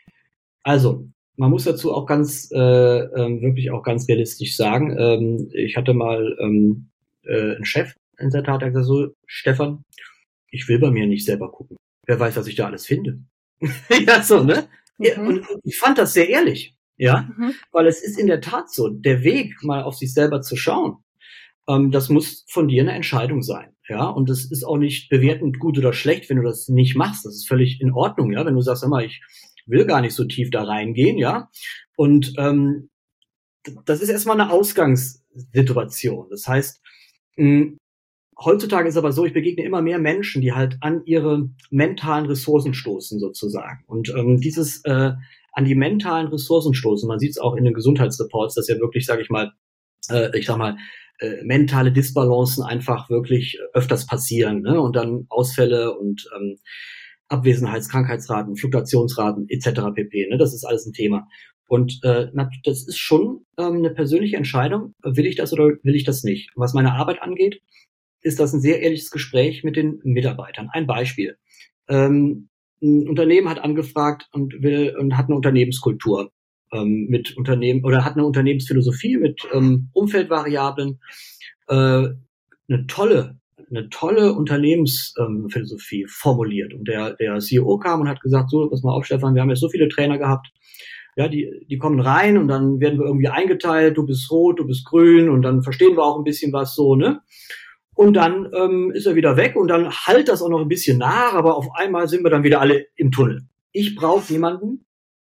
Also, man muss dazu auch ganz, äh, äh, wirklich auch ganz realistisch sagen, ähm, ich hatte mal ähm, äh, einen Chef in der Tat, der gesagt so, Stefan, ich will bei mir nicht selber gucken. Wer weiß, was ich da alles finde. Ja, so, ne? Mhm. Ja, und ich fand das sehr ehrlich, ja, mhm. weil es ist in der Tat so, der Weg, mal auf sich selber zu schauen, ähm, das muss von dir eine Entscheidung sein, ja, und das ist auch nicht bewertend gut oder schlecht, wenn du das nicht machst, das ist völlig in Ordnung, ja, wenn du sagst, sag mal, ich will gar nicht so tief da reingehen, ja, und ähm, das ist erstmal eine Ausgangssituation, das heißt, mh, heutzutage ist aber so, ich begegne immer mehr Menschen, die halt an ihre mentalen Ressourcen stoßen sozusagen. Und ähm, dieses äh, an die mentalen Ressourcen stoßen, man sieht es auch in den Gesundheitsreports, dass ja wirklich, sage ich mal, äh, ich sag mal, äh, mentale Disbalancen einfach wirklich öfters passieren, ne? Und dann Ausfälle und ähm, Abwesenheits-, Krankheitsraten, Fluktuationsraten et cetera pp. Ne? Das ist alles ein Thema. Und äh, das ist schon ähm, eine persönliche Entscheidung, will ich das oder will ich das nicht. Was meine Arbeit angeht, ist das ein sehr ehrliches Gespräch mit den Mitarbeitern. Ein Beispiel. Ähm, ein Unternehmen hat angefragt und will und hat eine Unternehmenskultur ähm, mit Unternehmen oder hat eine Unternehmensphilosophie mit ähm, Umfeldvariablen, äh, eine tolle eine tolle Unternehmensphilosophie ähm, formuliert. Und der der C E O kam und hat gesagt, so, pass mal auf, Stefan, wir haben jetzt so viele Trainer gehabt. Ja, die, die kommen rein und dann werden wir irgendwie eingeteilt, du bist rot, du bist grün und dann verstehen wir auch ein bisschen was so, ne? Und dann ähm, ist er wieder weg und dann halt das auch noch ein bisschen nach, aber auf einmal sind wir dann wieder alle im Tunnel. Ich brauche jemanden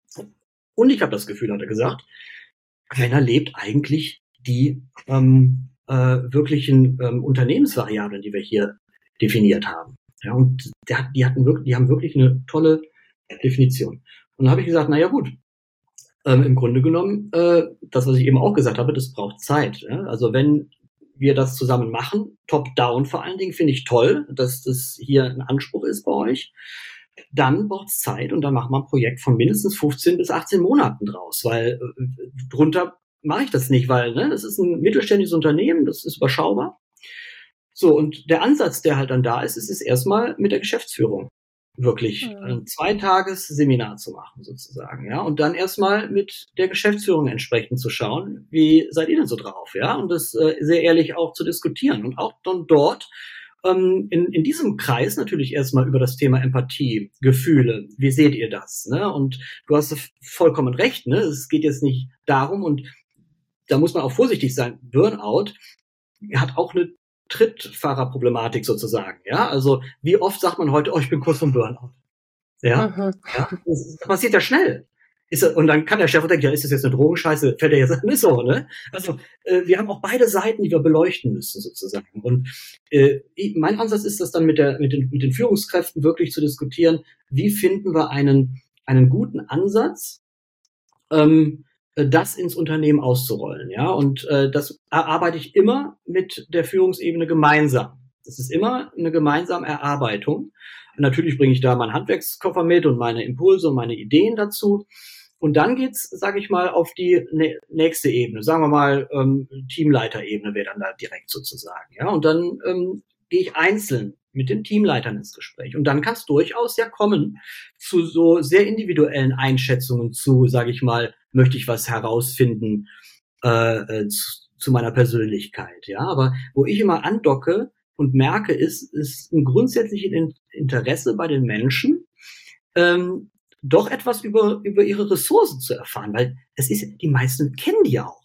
und ich habe das Gefühl, hat er gesagt, keiner lebt eigentlich die ähm, äh, wirklichen ähm, Unternehmensvariablen, die wir hier definiert haben. Ja, und der, die hatten wirklich, die haben wirklich eine tolle Definition. Und dann habe ich gesagt, na ja gut, ähm, im Grunde genommen, äh, das, was ich eben auch gesagt habe, das braucht Zeit. Ja? Also wenn wir das zusammen machen, top-down vor allen Dingen, finde ich toll, dass das hier ein Anspruch ist bei euch. Dann braucht es Zeit und dann machen wir ein Projekt von mindestens fünfzehn bis achtzehn Monaten draus, weil äh, drunter mache ich das nicht, weil ne, das ist ein mittelständisches Unternehmen, das ist überschaubar. So, und der Ansatz, der halt dann da ist, ist es erstmal mit der Geschäftsführung wirklich mhm. ein Zweitages-Seminar zu machen sozusagen, ja, und dann erstmal mit der Geschäftsführung entsprechend zu schauen, wie seid ihr denn so drauf, ja, und das äh, sehr ehrlich auch zu diskutieren und auch dann dort ähm, in, in diesem Kreis natürlich erstmal über das Thema Empathie, Gefühle, wie seht ihr das, ne, und du hast vollkommen recht, ne, es geht jetzt nicht darum und da muss man auch vorsichtig sein, Burnout hat auch eine Trittfahrerproblematik sozusagen, ja, also wie oft sagt man heute, oh, ich bin kurz vom Burnout, ja, mhm. ja? Das, das passiert ja schnell, ist, und dann kann der Chef denken, ja, ist das jetzt eine Drogenscheiße, fällt er jetzt nicht so, ne, also äh, wir haben auch beide Seiten, die wir beleuchten müssen sozusagen und äh, mein Ansatz ist das dann mit der mit den mit den Führungskräften wirklich zu diskutieren, wie finden wir einen einen guten Ansatz, ähm, das ins Unternehmen auszurollen, ja, und äh, das erarbeite ich immer mit der Führungsebene gemeinsam. Das ist immer eine gemeinsame Erarbeitung. Und natürlich bringe ich da meinen Handwerkskoffer mit und meine Impulse und meine Ideen dazu. Und dann geht's, sage ich mal, auf die nächste Ebene. Sagen wir mal, ähm, Teamleiterebene wäre dann da direkt sozusagen, ja. Und dann ähm, gehe ich einzeln mit den Teamleitern ins Gespräch. Und dann kann es durchaus ja kommen zu so sehr individuellen Einschätzungen zu, sage ich mal, möchte ich was herausfinden äh, zu, zu meiner Persönlichkeit, ja. Aber wo ich immer andocke und merke, ist, ist ein grundsätzliches Interesse bei den Menschen, ähm, doch etwas über über ihre Ressourcen zu erfahren, weil es ist, die meisten kennen die ja auch.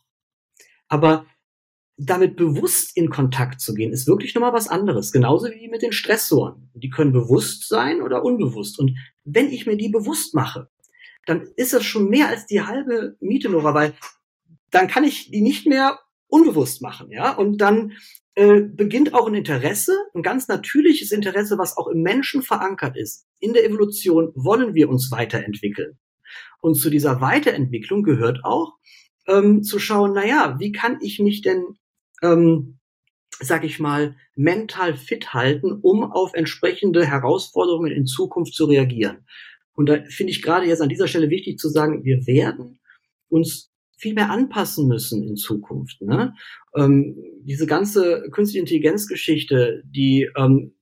Aber damit bewusst in Kontakt zu gehen, ist wirklich nochmal was anderes. Genauso wie mit den Stressoren. Die können bewusst sein oder unbewusst. Und wenn ich mir die bewusst mache, dann ist das schon mehr als die halbe Miete, Nora, weil dann kann ich die nicht mehr unbewusst machen, ja. Und dann äh, beginnt auch ein Interesse, ein ganz natürliches Interesse, was auch im Menschen verankert ist. In der Evolution wollen wir uns weiterentwickeln. Und zu dieser Weiterentwicklung gehört auch, ähm, zu schauen, naja, wie kann ich mich denn ähm, sag ich mal, mental fit halten, um auf entsprechende Herausforderungen in Zukunft zu reagieren. Und da finde ich gerade jetzt an dieser Stelle wichtig zu sagen, wir werden uns viel mehr anpassen müssen in Zukunft. Ne? Ähm, diese ganze künstliche Intelligenzgeschichte, die ähm,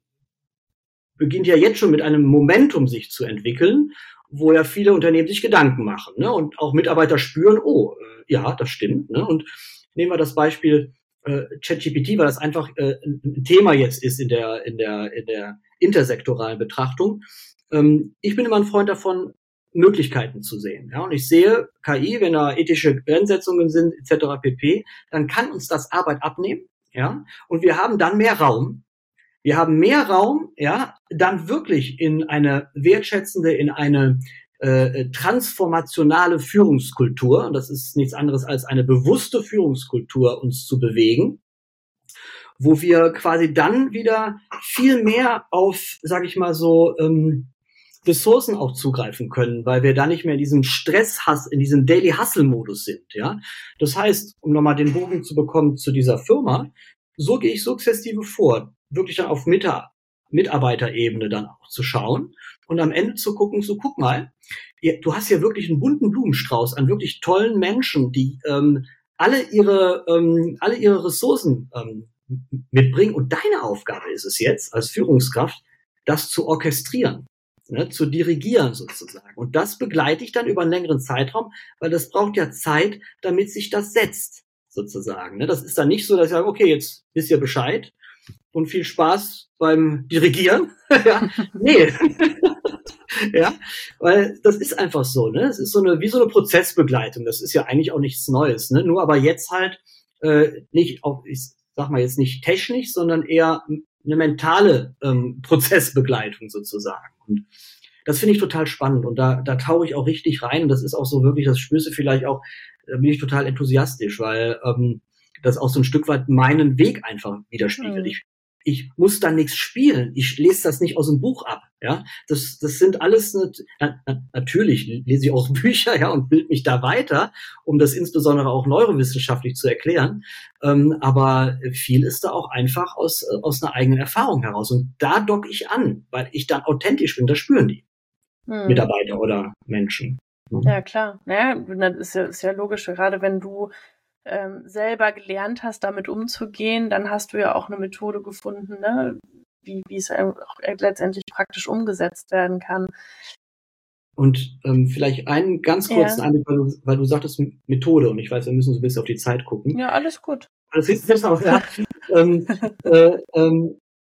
beginnt ja jetzt schon mit einem Momentum sich zu entwickeln, wo ja viele Unternehmen sich Gedanken machen, ne? Und auch Mitarbeiter spüren, oh, äh, ja, das stimmt. Ne? Und nehmen wir das Beispiel äh, ChatGPT, weil das einfach äh, ein Thema jetzt ist in der in der in der intersektoralen Betrachtung. Ähm, ich bin immer ein Freund davon, Möglichkeiten zu sehen. Ja, und ich sehe K I, wenn da ethische Grenzsetzungen sind, et cetera pp., dann kann uns das Arbeit abnehmen. Ja, und wir haben dann mehr Raum. Wir haben mehr Raum, ja, dann wirklich in eine wertschätzende, in eine äh, transformationale Führungskultur, und das ist nichts anderes als eine bewusste Führungskultur, uns zu bewegen, wo wir quasi dann wieder viel mehr auf, sag ich mal so, ähm, Ressourcen auch zugreifen können, weil wir da nicht mehr in diesem Stress-Hass, in diesem Daily-Hustle-Modus sind, ja. Das heißt, um nochmal den Bogen zu bekommen zu dieser Firma, so gehe ich sukzessive vor, wirklich dann auf Mita- Mitarbeiterebene dann auch zu schauen und am Ende zu gucken, so guck mal, du hast ja wirklich einen bunten Blumenstrauß an wirklich tollen Menschen, die ähm, alle ihre ähm, alle ihre Ressourcen ähm, mitbringen. Und deine Aufgabe ist es jetzt, als Führungskraft, das zu orchestrieren, ne, zu dirigieren sozusagen. Und das begleite ich dann über einen längeren Zeitraum, weil das braucht ja Zeit, damit sich das setzt, sozusagen. Ne. Das ist dann nicht so, dass ich sage, okay, jetzt wisst ihr Bescheid und viel Spaß beim Dirigieren. Ja, nee. Ja, weil das ist einfach so, ne? Es ist so eine, wie so eine Prozessbegleitung. Das ist ja eigentlich auch nichts Neues, ne? Nur aber jetzt halt äh, nicht, auch, ich sag mal jetzt nicht technisch, sondern eher eine mentale ähm, Prozessbegleitung sozusagen. Und das finde ich total spannend und da, da tauche ich auch richtig rein und das ist auch so wirklich, das spürst du vielleicht auch, da bin ich total enthusiastisch, weil ähm, das auch so ein Stück weit meinen Weg einfach widerspiegelt. Mhm. Ich Ich muss da nichts spielen. Ich lese das nicht aus dem Buch ab. Ja, das, das sind alles na, na, natürlich lese ich auch Bücher, ja, und bilde mich da weiter, um das insbesondere auch neurowissenschaftlich zu erklären. Ähm, aber viel ist da auch einfach aus aus einer eigenen Erfahrung heraus. Und da docke ich an, weil ich dann authentisch bin. Das spüren die hm. Mitarbeiter oder Menschen. Mhm. Ja klar. Naja, das ist ja, ist ja logisch. Gerade wenn du Ähm, selber gelernt hast, damit umzugehen, dann hast du ja auch eine Methode gefunden, ne? wie, wie es auch letztendlich praktisch umgesetzt werden kann. Und ähm, vielleicht einen ganz kurzen ja. Einblick, weil du, weil du sagtest Methode und ich weiß, wir müssen so ein bisschen auf die Zeit gucken. Ja, alles gut. Das ist jetzt auch, ja. ähm, äh, ähm,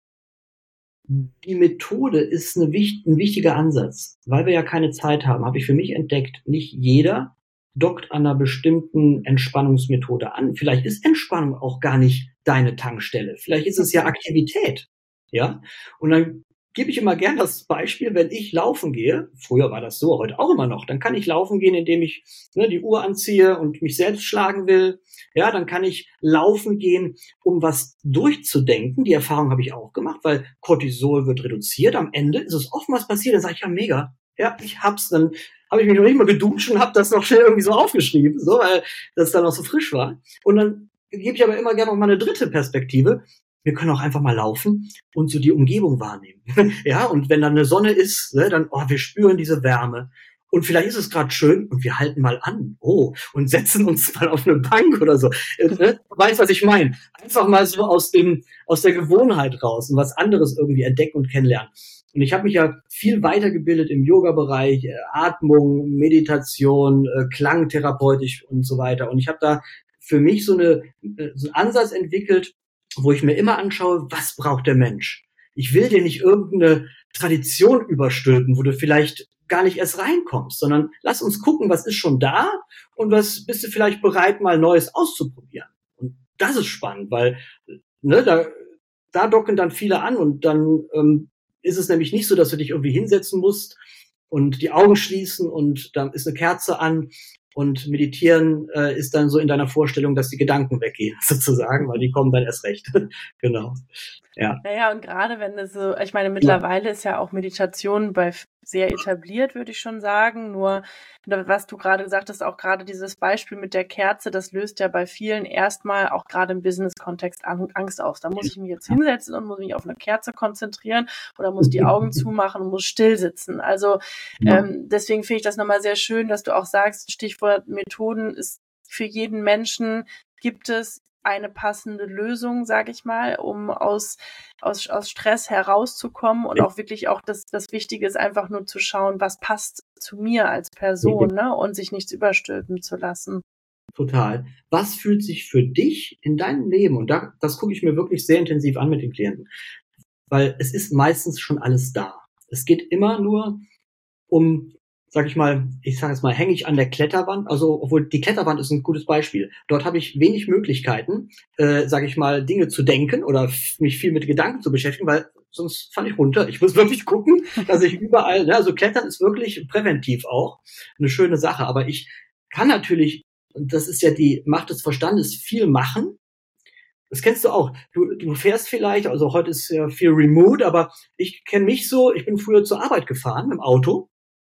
die Methode ist eine, ein wichtiger Ansatz. Weil wir ja keine Zeit haben, habe ich für mich entdeckt, nicht jeder dockt an einer bestimmten Entspannungsmethode an. Vielleicht ist Entspannung auch gar nicht deine Tankstelle. Vielleicht ist es ja Aktivität. Ja? Und dann gebe ich immer gern das Beispiel, wenn ich laufen gehe, früher war das so, heute auch immer noch, dann kann ich laufen gehen, indem ich ne, die Uhr anziehe und mich selbst schlagen will. Ja, dann kann ich laufen gehen, um was durchzudenken. Die Erfahrung habe ich auch gemacht, weil Cortisol wird reduziert. Am Ende ist es oftmals passiert, dann sage ich, ja, mega. Ja, ich hab's, dann habe ich mich noch nicht mal geduscht und habe das noch schnell irgendwie so aufgeschrieben, so, weil das dann noch so frisch war. Und dann gebe ich aber immer gerne noch mal eine dritte Perspektive. Wir können auch einfach mal laufen und so die Umgebung wahrnehmen. Ja, und wenn dann eine Sonne ist, ne, dann, oh, wir spüren diese Wärme. Und vielleicht ist es gerade schön und wir halten mal an. Oh, und setzen uns mal auf eine Bank oder so. Ne? Weißt, was ich meine? Einfach mal so aus dem, aus der Gewohnheit raus und was anderes irgendwie entdecken und kennenlernen. Und ich habe mich ja viel weitergebildet im Yoga-Bereich, äh, Atmung, Meditation, äh, klangtherapeutisch und so weiter. Und ich habe da für mich so, eine, äh, so einen Ansatz entwickelt, wo ich mir immer anschaue, was braucht der Mensch? Ich will dir nicht irgendeine Tradition überstülpen, wo du vielleicht gar nicht erst reinkommst, sondern lass uns gucken, was ist schon da und was bist du vielleicht bereit, mal Neues auszuprobieren. Und das ist spannend, weil ne, da, da docken dann viele an und dann ähm, ist es nämlich nicht so, dass du dich irgendwie hinsetzen musst und die Augen schließen und dann ist eine Kerze an und meditieren äh, ist dann so in deiner Vorstellung, dass die Gedanken weggehen, sozusagen, weil die kommen dann erst recht. Genau. Ja. Naja, und gerade wenn es so, ich meine, mittlerweile ja. ist ja auch Meditation bei sehr etabliert, würde ich schon sagen. Nur, was du gerade gesagt hast, auch gerade dieses Beispiel mit der Kerze, das löst ja bei vielen erstmal auch gerade im Business-Kontext Angst aus. Da muss ich mich jetzt hinsetzen und muss mich auf eine Kerze konzentrieren oder muss die Augen zumachen und muss still sitzen. Also ja. ähm, deswegen finde ich das nochmal sehr schön, dass du auch sagst, Stichwort Methoden ist für jeden Menschen, gibt es eine passende Lösung, sage ich mal, um aus, aus, aus Stress herauszukommen und ja. auch wirklich auch das, das Wichtige ist einfach nur zu schauen, was passt zu mir als Person, ja. ne, und sich nichts überstülpen zu lassen. Total. Was fühlt sich für dich in deinem Leben, und da, das gucke ich mir wirklich sehr intensiv an mit den Klienten, weil es ist meistens schon alles da. Es geht immer nur um, sag ich mal, ich sage jetzt mal, hänge ich an der Kletterwand, also obwohl die Kletterwand ist ein gutes Beispiel. Dort habe ich wenig Möglichkeiten, äh, sage ich mal, Dinge zu denken oder f- mich viel mit Gedanken zu beschäftigen, weil sonst falle ich runter. Ich muss wirklich gucken, dass ich überall, ne, also Klettern ist wirklich präventiv auch eine schöne Sache, aber ich kann natürlich, und das ist ja die Macht des Verstandes, viel machen. Das kennst du auch. Du, du fährst vielleicht, also heute ist ja viel remote, aber ich kenne mich so, ich bin früher zur Arbeit gefahren im Auto.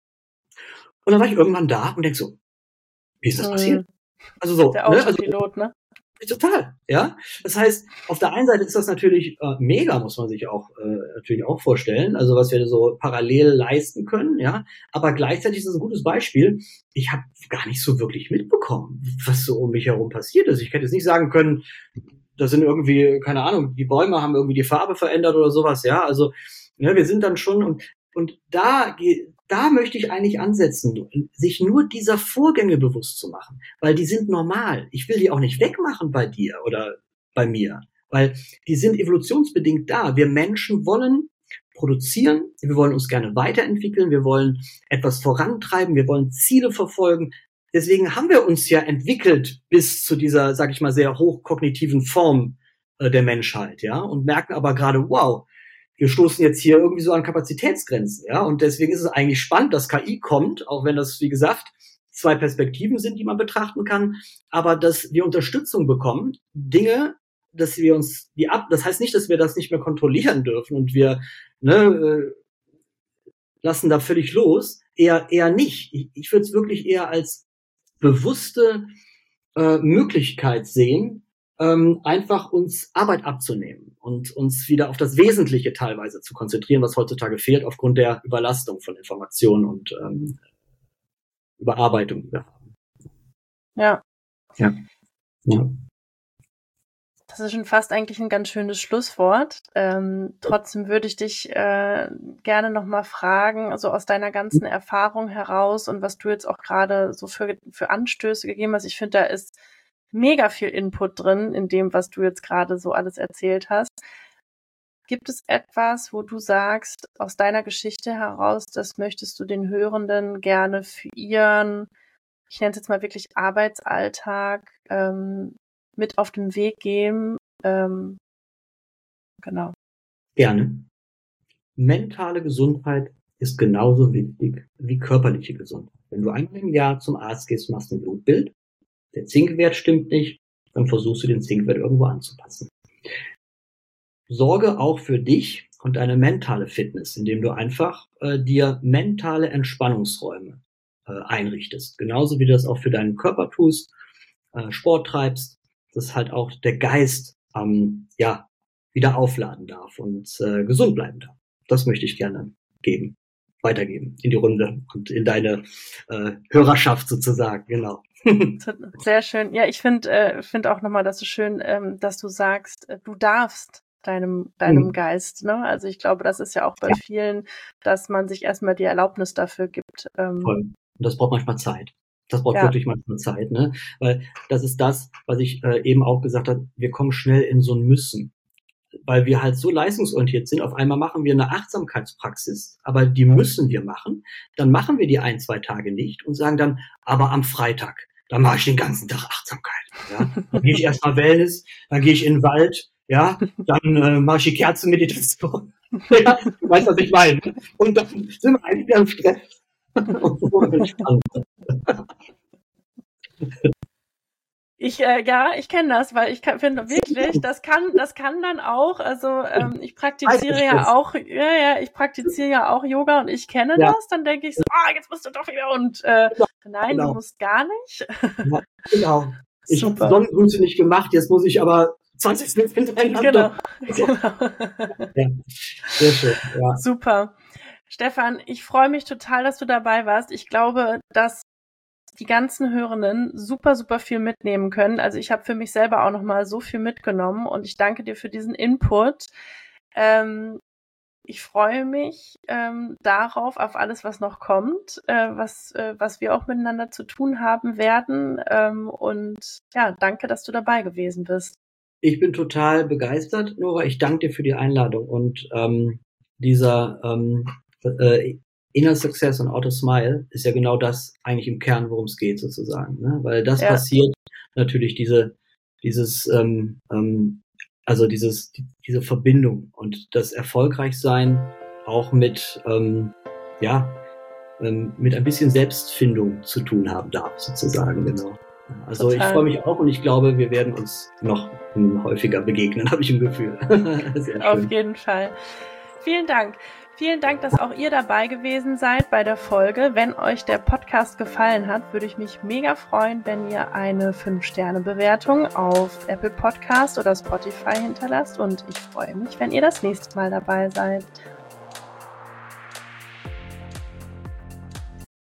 Und dann war ich irgendwann da und denk so, wie ist das passiert? Also so, der Autopilot, ne? Also, ne? Total, ja. Das heißt, auf der einen Seite ist das natürlich äh, mega, muss man sich auch äh, natürlich auch vorstellen, also was wir so parallel leisten können, ja. Aber gleichzeitig ist das ein gutes Beispiel. Ich habe gar nicht so wirklich mitbekommen, was so um mich herum passiert ist. Ich hätte jetzt nicht sagen können, da sind irgendwie, keine Ahnung, die Bäume haben irgendwie die Farbe verändert oder sowas, ja, also ne, wir sind dann schon und und da da möchte ich eigentlich ansetzen, sich nur dieser Vorgänge bewusst zu machen, weil die sind normal. Ich will die auch nicht wegmachen bei dir oder bei mir, weil die sind evolutionsbedingt da. Wir Menschen wollen produzieren, wir wollen uns gerne weiterentwickeln, wir wollen etwas vorantreiben, wir wollen Ziele verfolgen. Deswegen haben wir uns ja entwickelt bis zu dieser, sag ich mal, sehr hochkognitiven Form äh, der Menschheit, ja, und merken aber gerade, wow, wir stoßen jetzt hier irgendwie so an Kapazitätsgrenzen, ja, und deswegen ist es eigentlich spannend, dass K I kommt, auch wenn das, wie gesagt, zwei Perspektiven sind, die man betrachten kann, aber dass wir Unterstützung bekommen, Dinge, dass wir uns die ab, das heißt nicht, dass wir das nicht mehr kontrollieren dürfen und wir ne, äh, lassen da völlig los, eher eher nicht. Ich, ich würde es wirklich eher als bewusste äh, Möglichkeit sehen, ähm, einfach uns Arbeit abzunehmen und uns wieder auf das Wesentliche teilweise zu konzentrieren, was heutzutage fehlt aufgrund der Überlastung von Informationen und ähm, Überarbeitung, die wir haben. Ja. Ja. Ja. Das ist schon fast eigentlich ein ganz schönes Schlusswort. Ähm, trotzdem würde ich dich äh, gerne nochmal fragen, also aus deiner ganzen Erfahrung heraus und was du jetzt auch gerade so für, für Anstöße gegeben hast. Ich finde, da ist mega viel Input drin in dem, was du jetzt gerade so alles erzählt hast. Gibt es etwas, wo du sagst, aus deiner Geschichte heraus, das möchtest du den Hörenden gerne für ihren, ich nenne es jetzt mal wirklich Arbeitsalltag, ähm, mit auf den Weg geben? Ähm, genau. Gerne. Mentale Gesundheit ist genauso wichtig wie körperliche Gesundheit. Wenn du einmal im Jahr zum Arzt gehst, machst ein Blutbild, der Zinkwert stimmt nicht, dann versuchst du den Zinkwert irgendwo anzupassen. Sorge auch für dich und deine mentale Fitness, indem du einfach äh, dir mentale Entspannungsräume äh, einrichtest. Genauso wie du das auch für deinen Körper tust, äh, Sport treibst, dass halt auch der Geist ähm, ja wieder aufladen darf und äh, gesund bleiben darf. Das möchte ich gerne geben, weitergeben in die Runde und in deine äh, Hörerschaft sozusagen, genau. Sehr schön. Ja, ich finde äh, finde auch nochmal, dass es schön, ähm, dass du sagst, äh, du darfst deinem deinem mhm. Geist, ne? Also ich glaube, das ist ja auch bei ja. vielen, dass man sich erstmal die Erlaubnis dafür gibt. Ähm, Voll. Und das braucht manchmal Zeit. Das braucht ja. wirklich manchmal Zeit, ne? Weil das ist das, was ich äh, eben auch gesagt habe, wir kommen schnell in so ein Müssen. Weil wir halt so leistungsorientiert sind, auf einmal machen wir eine Achtsamkeitspraxis, aber die müssen wir machen. Dann machen wir die ein, zwei Tage nicht und sagen dann, aber am Freitag, dann mache ich den ganzen Tag Achtsamkeit. Ja? Dann gehe ich erstmal Wellness, dann gehe ich in den Wald, ja, dann äh, mache ich die Kerzenmeditation. Ja, du weißt, was ich meine. Und dann sind wir eigentlich wieder im Stress. Und so entspannt. Ich äh, ja, ich kenne das, weil ich finde wirklich, das kann, das kann dann auch. Also ähm, ich praktiziere ja auch, ja, ja, ich praktiziere ja auch Yoga und ich kenne ja. das. Dann denke ich so, ah, jetzt musst du doch wieder und äh, genau. nein, genau. du musst gar nicht. Ja, genau. Ich habe Sonnengrüße nicht gemacht, jetzt muss ich aber zwanzig Snits hintereinander. Genau. genau. Ja, sehr schön. Ja. Super. Stefan, ich freue mich total, dass du dabei warst. Ich glaube, dass die ganzen Hörenden super, super viel mitnehmen können. Also ich habe für mich selber auch nochmal so viel mitgenommen und ich danke dir für diesen Input. Ähm, ich freue mich ähm, darauf, auf alles, was noch kommt, äh, was, äh, was wir auch miteinander zu tun haben werden. Ähm, und ja, danke, dass du dabei gewesen bist. Ich bin total begeistert, Nora. Ich danke dir für die Einladung und ähm, dieser ähm, äh, Inner Success und Outer Smile ist ja genau das eigentlich im Kern, worum es geht sozusagen, ne? Weil das ja. passiert natürlich diese, dieses, ähm, ähm, also dieses, die, diese Verbindung und das Erfolgreichsein auch mit, ähm, ja, ähm, mit ein bisschen Selbstfindung zu tun haben darf sozusagen, genau. Also Total. Ich freue mich auch und ich glaube, wir werden uns noch häufiger begegnen, habe ich ein Gefühl. Sehr schön. Auf jeden Fall. Vielen Dank. Vielen Dank, dass auch ihr dabei gewesen seid bei der Folge. Wenn euch der Podcast gefallen hat, würde ich mich mega freuen, wenn ihr eine fünf Sterne Bewertung auf Apple Podcast oder Spotify hinterlasst. Und ich freue mich, wenn ihr das nächste Mal dabei seid.